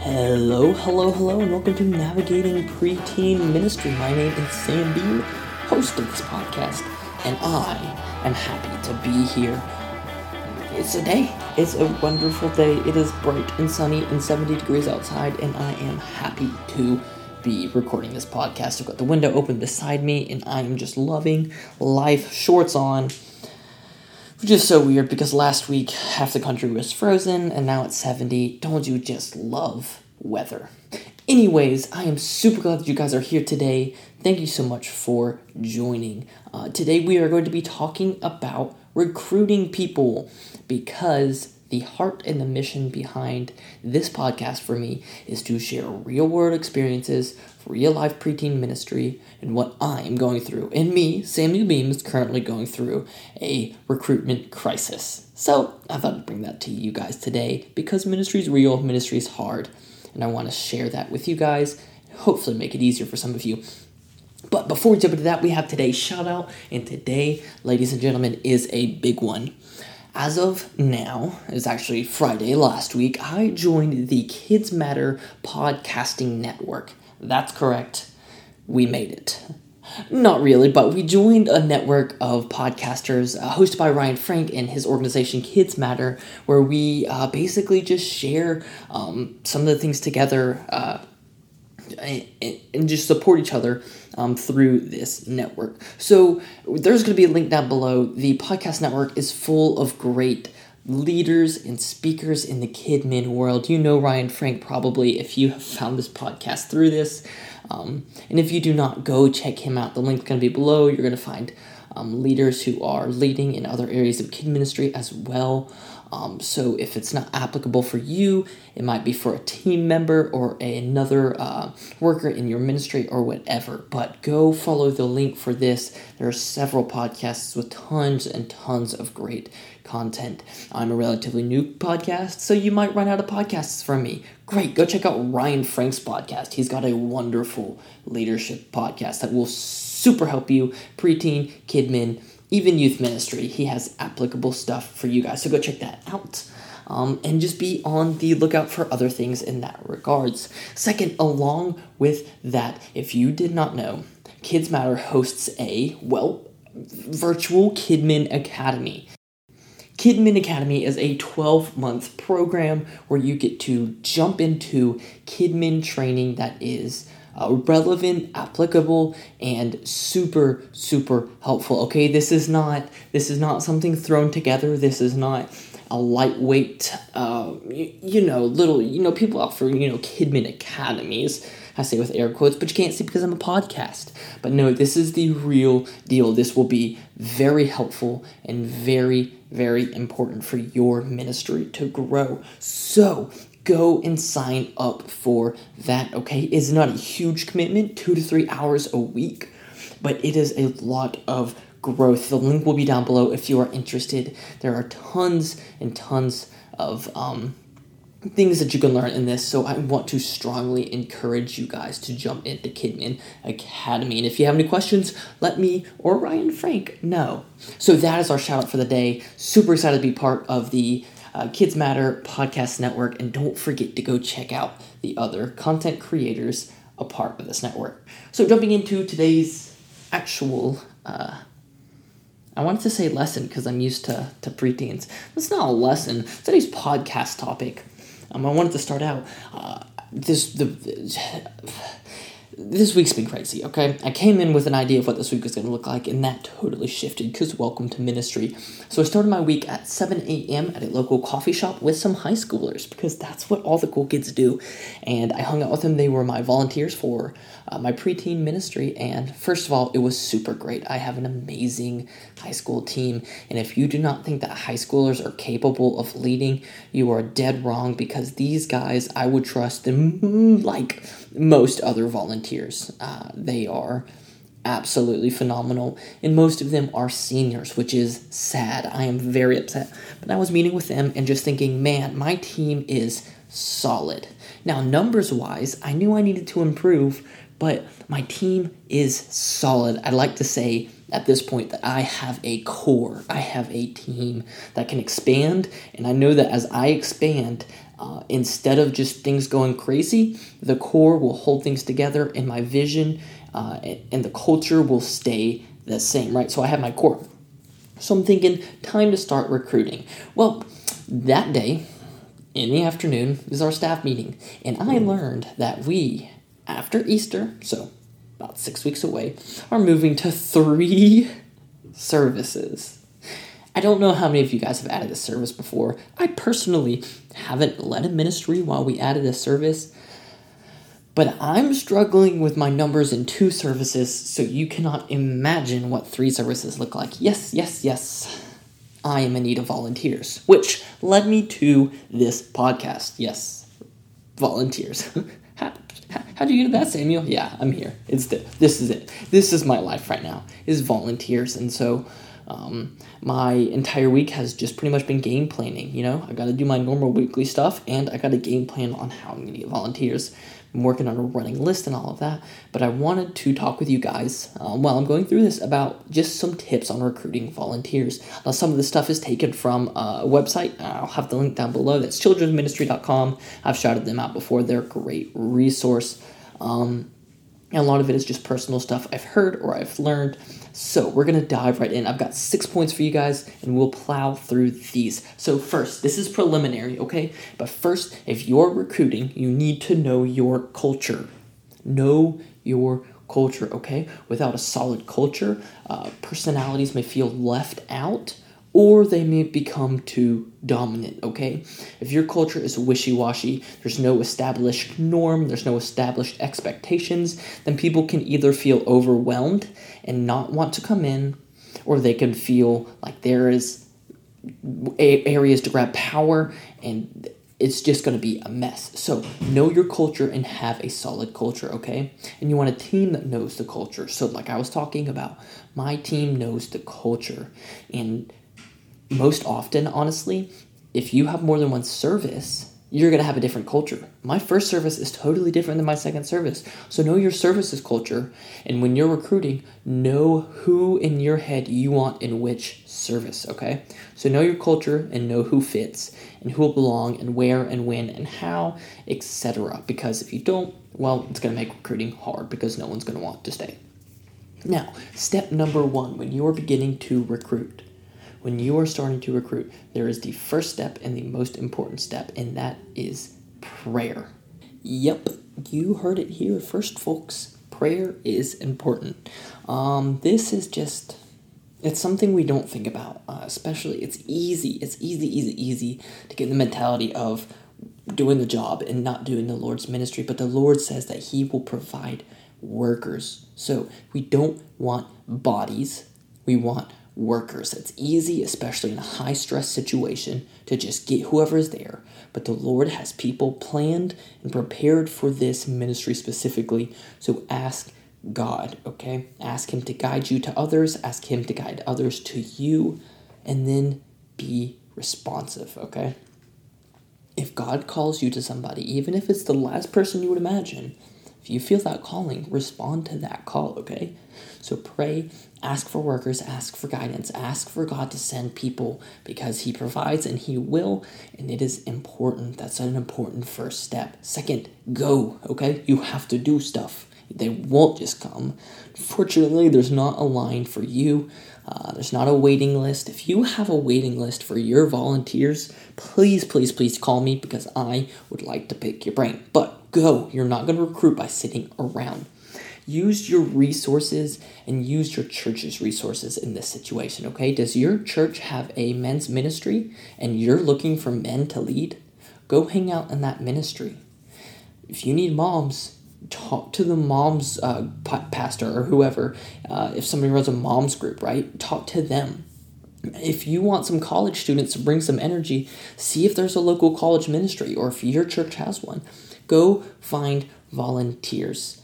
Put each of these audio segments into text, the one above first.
Hello, and welcome to Navigating Preteen Ministry. My name is Sam Bean, host of this podcast, and I am happy to be here. It's a wonderful day. It is bright and sunny and 70 degrees outside, and I am happy to be recording this podcast. I've got the window open beside me, and I am just loving life, shorts on. Which is so weird because last week half the country was frozen and now it's 70. Don't you just love weather? Anyways, I am super glad that you guys are here today. Thank you so much for joining. Today we are going to be talking about recruiting people because the heart and the mission behind this podcast for me is to share real-world experiences, real-life preteen ministry, and what I am going through. And me, Samuel Beam, is currently going through a recruitment crisis. So I thought I'd bring that to you guys today because ministry is real, ministry is hard, and I want to share that with you guys, and hopefully make it easier for some of you. But before we jump into that, we have today's shout-out, and today, ladies and gentlemen, is a big one. As of now, it's actually Friday last week, I joined the Kids Matter podcasting network. That's correct. We made it. Not really, but we joined a network of podcasters hosted by Ryan Frank and his organization Kids Matter, where we basically just share some of the things together and just support each other through this network. So there's going to be a link down below. The podcast network is full of great leaders and speakers in the KidMin world. You know Ryan Frank probably if you have found this podcast through this. And if you do not, go check him out. The link's going to be below. You're going to find leaders who are leading in other areas of kid ministry as well. So if it's not applicable for you, it might be for a team member or another worker in your ministry or whatever. But go follow the link for this. There are several podcasts with tons and tons of great content. I'm a relatively new podcast, so you might run out of podcasts from me. Great, go check out Ryan Frank's podcast. He's got a wonderful leadership podcast that will super help you, preteen, kidmin, even youth ministry. He has applicable stuff for you guys, so go check that out. And just be on the lookout for other things in that regards. Second, along with that, if you did not know, Kids Matter hosts a, virtual KidMin Academy. KidMin Academy is a 12-month program where you get to jump into KidMin training that is relevant, applicable, and super, super helpful. Okay, this is not something thrown together. This is not a lightweight, people out for, KidMin academies. I say with air quotes, but you can't see because I'm a podcast. But no, this is the real deal. This will be very helpful and very, very important for your ministry to grow. So go and sign up for that, okay? It's not a huge commitment, 2 to 3 hours a week, but it is a lot of growth. The link will be down below if you are interested. There are tons and tons of things that you can learn in this, so I want to strongly encourage you guys to jump into KidMin Academy. And if you have any questions, let me or Ryan Frank know. So that is our shout out for the day. Super excited to be part of the Kids Matter podcast network, and don't forget to go check out the other content creators a part of this network. So jumping into today's actual I wanted to say lesson because I'm used to preteens. It's not a lesson. Today's podcast topic. I wanted to start out this week's been crazy, okay? I came in with an idea of what this week was going to look like, and that totally shifted because welcome to ministry. So I started my week at 7 a.m. at a local coffee shop with some high schoolers because that's what all the cool kids do. And I hung out with them. They were my volunteers for my preteen ministry. And first of all, it was super great. I have an amazing high school team. And if you do not think that high schoolers are capable of leading, you are dead wrong because these guys, I would trust them like most other volunteers. They are absolutely phenomenal, and most of them are seniors, which is sad. I am very upset, but I was meeting with them and just thinking, man, my team is solid. Now, numbers-wise, I knew I needed to improve, but my team is solid. I'd like to say at this point that I have a core. I have a team that can expand, and I know that as I expand, Instead of just things going crazy, the core will hold things together, and my vision and the culture will stay the same, right? So I have my core. So I'm thinking, time to start recruiting. Well, that day, in the afternoon, is our staff meeting, and I learned that we, after Easter, so about 6 weeks away, are moving to 3 services. I don't know how many of you guys have added a service before. I personally haven't led a ministry while we added a service, but I'm struggling with my numbers in 2 services, so you cannot imagine what 3 services look like. Yes, I am in need of volunteers, which led me to this podcast. Yes, volunteers. How'd you get to that, Samuel? Yeah, I'm here. This is it. This is my life right now, is volunteers. And so my entire week has just pretty much been game planning. I got to do my normal weekly stuff, and I got to game plan on how I'm going to get volunteers. I'm working on a running list and all of that, but I wanted to talk with you guys while I'm going through this about just some tips on recruiting volunteers. Now, some of the stuff is taken from a website. I'll have the link down below. That's childrensministry.com. I've shouted them out before. They're a great resource. And a lot of it is just personal stuff I've heard or I've learned. So we're going to dive right in. I've got 6 points for you guys, and we'll plow through these. So first, this is preliminary, okay? But first, if you're recruiting, you need to know your culture. Know your culture, okay? Without a solid culture, personalities may feel left out, or they may become too dominant, okay? If your culture is wishy-washy, there's no established norm, there's no established expectations, then people can either feel overwhelmed and not want to come in, or they can feel like there is areas to grab power, and it's just going to be a mess. So know your culture and have a solid culture, okay? And you want a team that knows the culture. So like I was talking about, my team knows the culture, and most often, honestly, if you have more than one service, you're going to have a different culture. My first service is totally different than my second service. So know your service's culture, and when you're recruiting, know who in your head you want in which service, okay? So know your culture and know who fits and who will belong and where and when and how, etc. Because if you don't, well, it's going to make recruiting hard because no one's going to want to stay. Now, step number 1, when you're beginning to recruit. When you are starting to recruit, there is the first step and the most important step, and that is prayer. Yep, you heard it here first, folks. Prayer is important. This is just, it's something we don't think about, especially it's easy to get in the mentality of doing the job and not doing the Lord's ministry, but the Lord says that He will provide workers. So we don't want bodies, we want workers. It's easy, especially in a high-stress situation, to just get whoever is there. But the Lord has people planned and prepared for this ministry specifically. So ask God, okay? Ask Him to guide you to others. Ask Him to guide others to you. And then be responsive, okay? If God calls you to somebody, even if it's the last person you would imagine, if you feel that calling, respond to that call, okay? So pray, ask for workers, ask for guidance, ask for God to send people because He provides and He will, and it is important. That's an important first step. Second, go, okay? You have to do stuff. They won't just come. Fortunately, there's not a line for you. There's not a waiting list. If you have a waiting list for your volunteers, please call me because I would like to pick your brain. But go. You're not going to recruit by sitting around. Use your resources and use your church's resources in this situation, okay? Does your church have a men's ministry and you're looking for men to lead? Go hang out in that ministry. If you need moms, talk to the mom's pastor or whoever. If somebody runs a mom's group, right? Talk to them. If you want some college students to bring some energy, see if there's a local college ministry or if your church has one. Go find volunteers.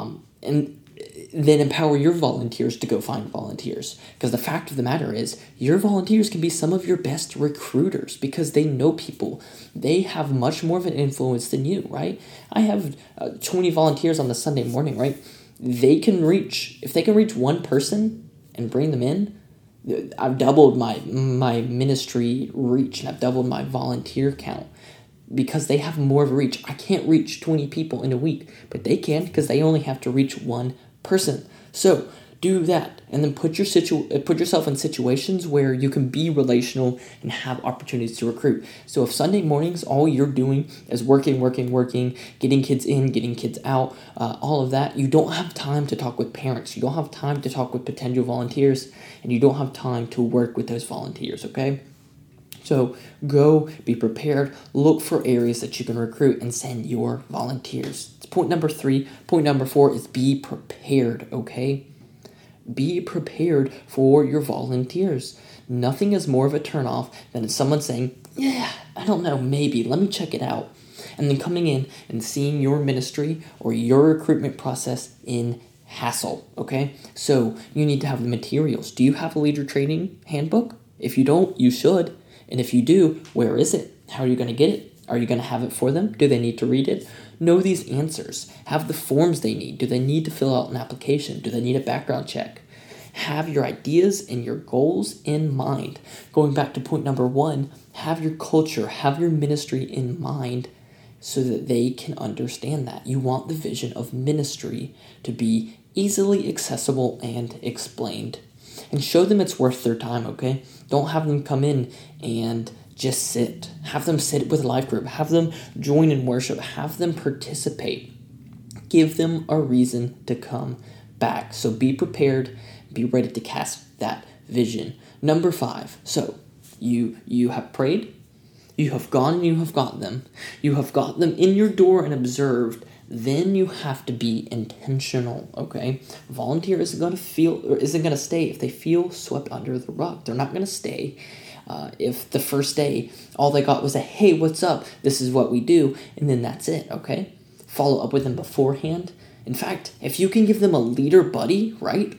And then empower your volunteers to go find volunteers. Because the fact of the matter is, your volunteers can be some of your best recruiters because they know people. They have much more of an influence than you, right? I have 20 volunteers on the Sunday morning, right? If they can reach one person and bring them in, I've doubled my ministry reach and I've doubled my volunteer count. because they have more of a reach. I can't reach 20 people in a week, but they can because they only have to reach one person. So do that, and then put yourself in situations where you can be relational and have opportunities to recruit. So if Sunday mornings all you're doing is working, getting kids in, getting kids out, all of that, you don't have time to talk with parents. You don't have time to talk with potential volunteers, and you don't have time to work with those volunteers, okay? So go, be prepared, look for areas that you can recruit and send your volunteers. It's point number 3. Point number 4 is be prepared, okay? Be prepared for your volunteers. Nothing is more of a turnoff than someone saying, yeah, I don't know, maybe, let me check it out. And then coming in and seeing your ministry or your recruitment process in hassle, okay? So you need to have the materials. Do you have a leader training handbook? If you don't, you should. And if you do, where is it? How are you going to get it? Are you going to have it for them? Do they need to read it? Know these answers. Have the forms they need. Do they need to fill out an application? Do they need a background check? Have your ideas and your goals in mind. Going back to point number 1, have your culture, have your ministry in mind so that they can understand that. You want the vision of ministry to be easily accessible and explained. And show them it's worth their time, okay? Don't have them come in and just sit. Have them sit with a life group. Have them join in worship. Have them participate. Give them a reason to come back. So be prepared. Be ready to cast that vision. Number 5. So you have prayed. You have gone and you have got them. You have got them in your door and observed. Then you have to be intentional, okay? Volunteer isn't going to stay if they feel swept under the rug. They're not going to stay if the first day all they got was a, hey, what's up? This is what we do, and then that's it, okay? Follow up with them beforehand. In fact, if you can give them a leader buddy, right?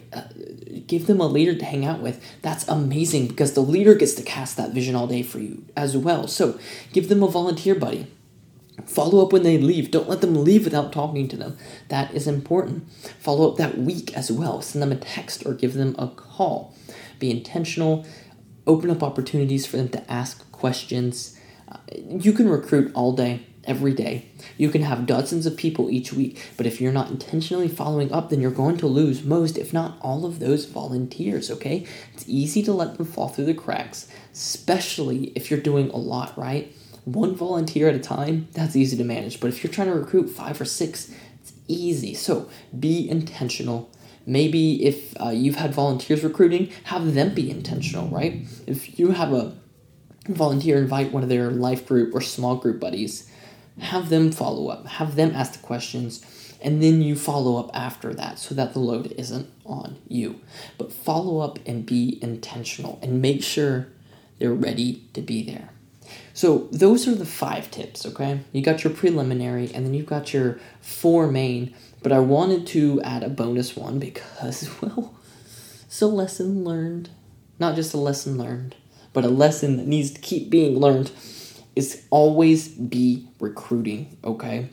Give them a leader to hang out with. That's amazing because the leader gets to cast that vision all day for you as well. So give them a volunteer buddy. Follow up when they leave. Don't let them leave without talking to them. That is important. Follow up that week as well. Send them a text or give them a call. Be intentional. Open up opportunities for them to ask questions. You can recruit all day, every day. You can have dozens of people each week, but if you're not intentionally following up, then you're going to lose most, if not all of those volunteers, okay? It's easy to let them fall through the cracks, especially if you're doing a lot, right? One volunteer at a time, that's easy to manage. But if you're trying to recruit 5 or 6, it's easy. So be intentional. Maybe if you've had volunteers recruiting, have them be intentional, right? If you have a volunteer invite one of their life group or small group buddies, have them follow up. Have them ask the questions, and then you follow up after that so that the load isn't on you. But follow up and be intentional and make sure they're ready to be there. So those are the 5 tips, okay? You got your preliminary, and then you've got your 4 main, but I wanted to add a bonus one because, well, it's a lesson learned. Not just a lesson learned, but a lesson that needs to keep being learned is always be recruiting, okay?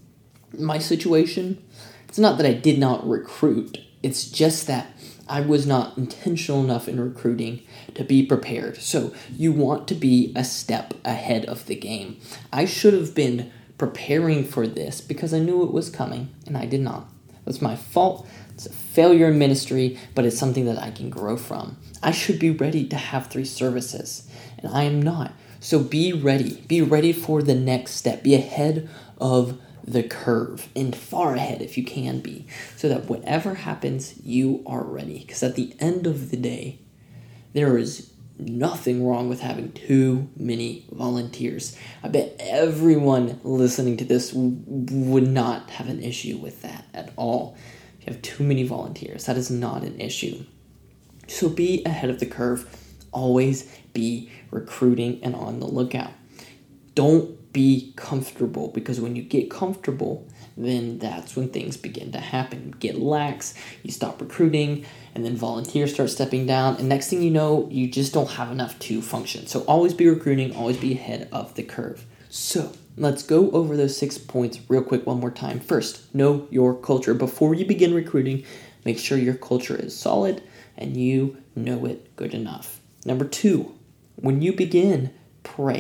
My situation, it's not that I did not recruit. It's just that I was not intentional enough in recruiting to be prepared. So you want to be a step ahead of the game. I should have been preparing for this because I knew it was coming, and I did not. That's my fault. It's a failure in ministry, but it's something that I can grow from. I should be ready to have 3 services, and I am not. So be ready. Be ready for the next step. Be ahead of the curve and far ahead if you can be, so that whatever happens, you are ready. Because at the end of the day, there is nothing wrong with having too many volunteers. I bet everyone listening to this would not have an issue with that at all. If you have too many volunteers, that is not an issue. So be ahead of the curve. Always be recruiting and on the lookout. Don't be comfortable, because when you get comfortable, then that's when things begin to happen. You get lax, you stop recruiting, and then volunteers start stepping down, and next thing you know, you just don't have enough to function. So always be recruiting, always be ahead of the curve. So let's go over those 6 points real quick one more time. First, know your culture. Before you begin recruiting, make sure your culture is solid and you know it good enough. Number 2, when you begin, pray.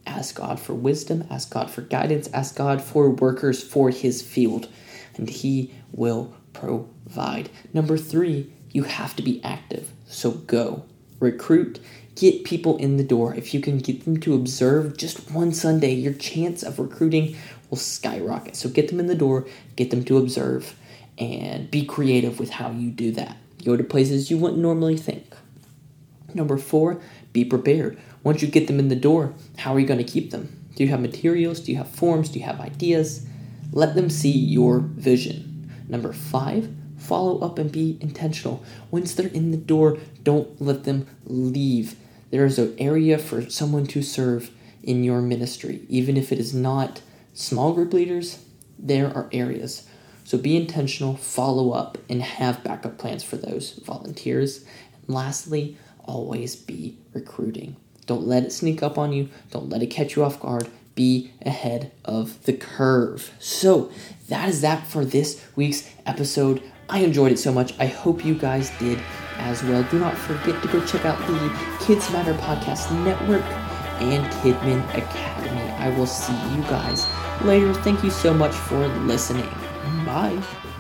Ask God for wisdom, ask God for guidance, ask God for workers for his field, and he will provide. Number 3, you have to be active. So go, recruit, get people in the door. If you can get them to observe just one Sunday, your chance of recruiting will skyrocket. So get them in the door, get them to observe, and be creative with how you do that. Go to places you wouldn't normally think. Number 4, be prepared. Once you get them in the door, how are you going to keep them? Do you have materials? Do you have forms? Do you have ideas? Let them see your vision. Number 5, follow up and be intentional. Once they're in the door, don't let them leave. There is an area for someone to serve in your ministry. Even if it is not small group leaders, there are areas. So be intentional, follow up, and have backup plans for those volunteers. And lastly, always be recruiting. Don't let it sneak up on you. Don't let it catch you off guard. Be ahead of the curve. So that is that for this week's episode. I enjoyed it so much. I hope you guys did as well. Do not forget to go check out the Kids Matter Podcast Network and Kidmin Academy. I will see you guys later. Thank you so much for listening. Bye.